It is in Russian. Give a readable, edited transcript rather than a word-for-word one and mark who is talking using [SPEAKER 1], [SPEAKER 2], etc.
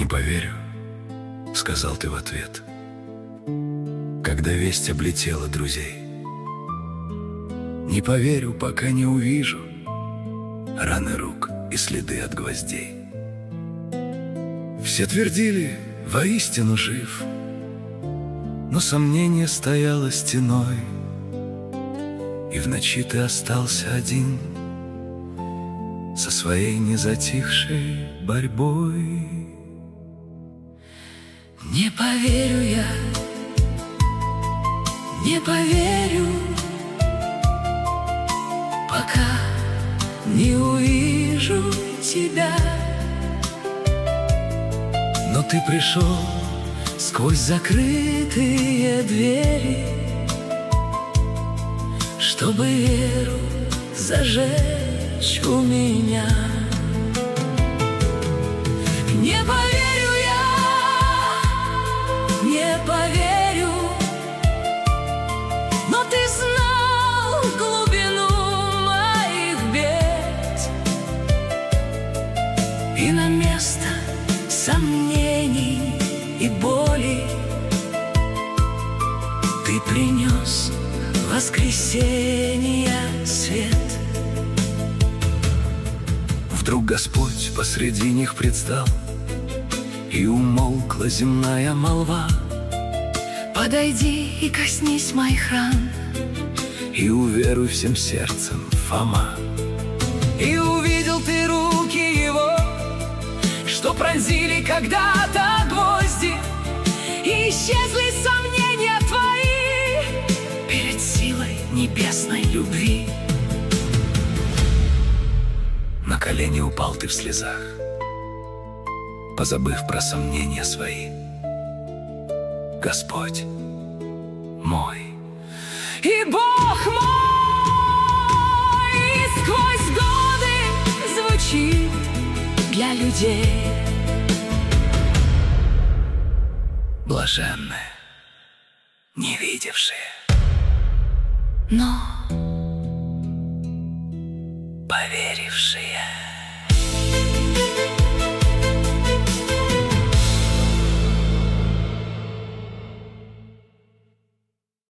[SPEAKER 1] поверю», — сказал ты в ответ, когда весть облетела друзей. Не поверю, пока не увижу раны рук и следы от гвоздей. Все твердили, воистину жив, но сомнение стояло стеной, и в ночи ты остался один со своей незатихшей борьбой.
[SPEAKER 2] Не поверю я, не поверю, пока не увижу тебя.
[SPEAKER 1] Но ты пришел сквозь закрытые двери,
[SPEAKER 2] чтобы веру зажечь у меня. Не поверю я, не поверю, но ты знал глубину моих бед, и на место сомнений и боли ты принес воскресенья свет.
[SPEAKER 1] Вдруг Господь посреди них предстал, и умолкла земная молва.
[SPEAKER 2] Подойди и коснись моих ран,
[SPEAKER 1] и уверуй всем сердцем, Фома.
[SPEAKER 2] и увидел ты руки Его, что пронзили когда-то гвозди, и исчезли сомнения твои перед силой небесной любви.
[SPEAKER 1] На колени упал ты в слезах, позабыв про сомнения свои. Господь мой
[SPEAKER 2] И Бог мой, и сквозь годы звучит для людей.
[SPEAKER 1] блаженны, не видевшие,
[SPEAKER 2] Но
[SPEAKER 1] поверившие.